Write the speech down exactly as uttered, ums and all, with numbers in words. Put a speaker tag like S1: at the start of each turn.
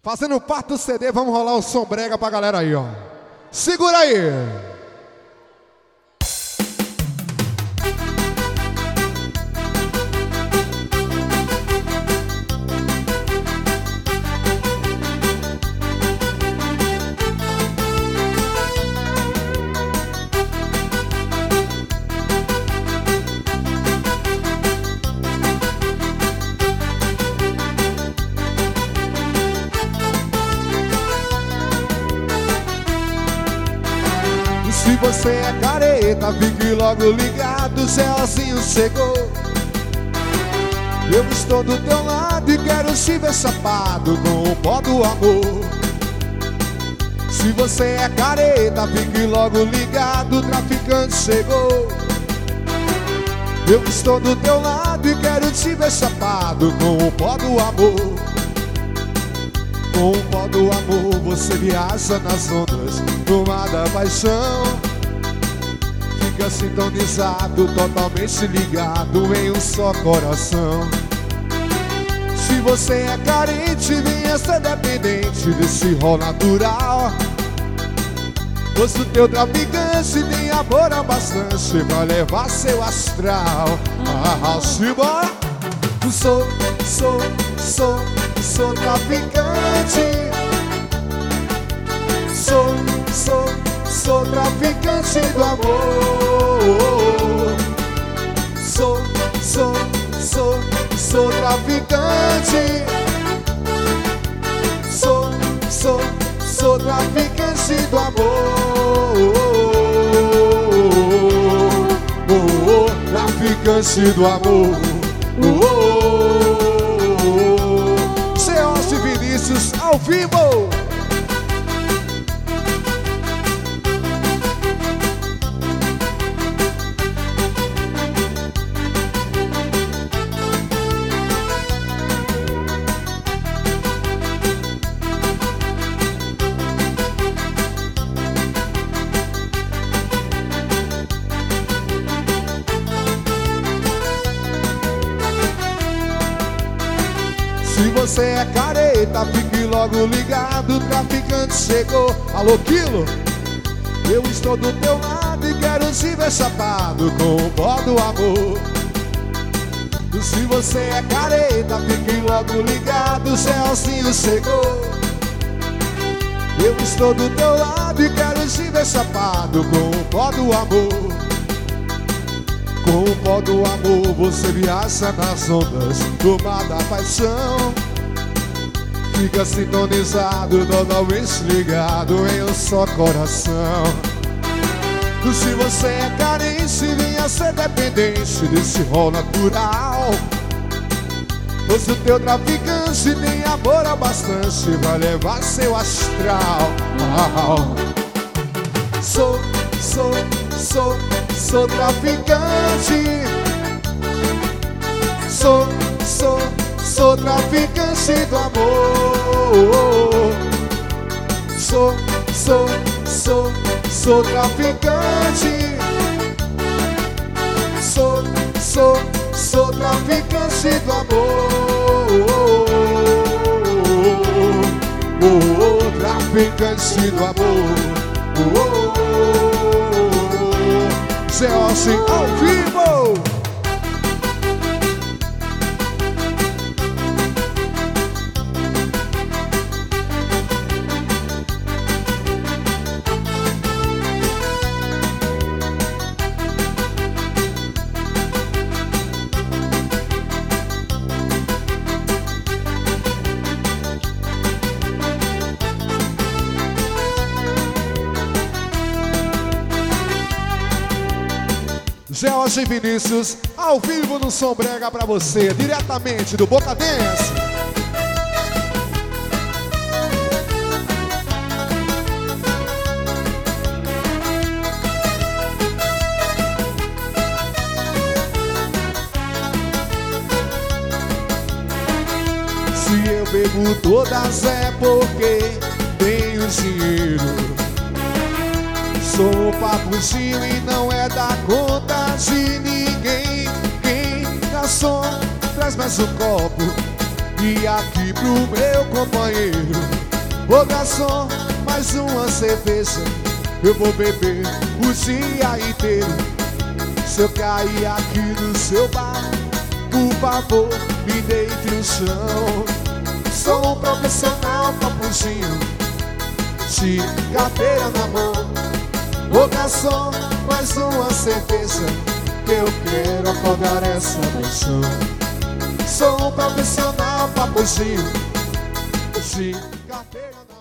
S1: Fazendo parte do C D, vamos rolar o som brega pra galera aí, ó. Segura aí! Se você é careta, fique logo ligado, o céuzinho chegou. Eu estou do teu lado e quero te ver chapado com o pó do amor. Se você é careta, fique logo ligado, o traficante chegou. Eu estou do teu lado e quero te ver chapado com o pó do amor. Com o pó do amor você viaja nas ondas do mar da paixão. Fica sintonizado, totalmente ligado em um só coração. Se você é carente, venha ser dependente desse rol natural. Pois o teu traficante tem amor bastante pra levar seu astral. Ah, se bora! Sou, sou, sou, sou traficante. Sou, sou, sou traficante do amor. Sou, sou, sou, sou traficante. Sou, sou, sou traficante do amor. Oh, oh, oh, traficante do amor. Oh, oh, oh. Ceos e Vinícius ao vivo. Se você é careta, fique logo ligado, o traficante chegou. Alô, Quilo? Eu estou do teu lado e quero te ver chapado com o pó do amor. Se você é careta, fique logo ligado, o céuzinho chegou. Eu estou do teu lado e quero te ver chapado com o pó do amor. Com o pó do amor você viaja nas ondas do mar da paixão. Fica sintonizado, totalmente ligado em um só coração. Se você é carente, venha ser dependente desse rol natural. Pois o teu traficante tem amor bastante, vai levar seu astral. Sou, sou, sou, sou traficante. Sou, sou, sou traficante do amor. Sou, sou, sou, sou traficante. Sou, sou, sou traficante do amor. Oh, oh, oh, traficante do amor. Oh, oh, oh. Zé Ossi ao vivo. Zé Ossi e Vinícius, ao vivo no Som Brega pra você, diretamente do Boca Dance. Se eu bebo todas é porque tenho dinheiro. Sou um papuzinho e não é da conta de ninguém. Quem garçom, traz mais um copo. E aqui pro meu companheiro: ô garçom, mais uma cerveja, eu vou beber o dia inteiro. Se eu cair aqui no seu bar, por favor, me deite no chão. Sou um profissional papuzinho, de carteira na mão. Ô garçom, mais uma cerveja, que eu quero afogar essa paixão. Sou um profissional papuzinho, de carteira na mão.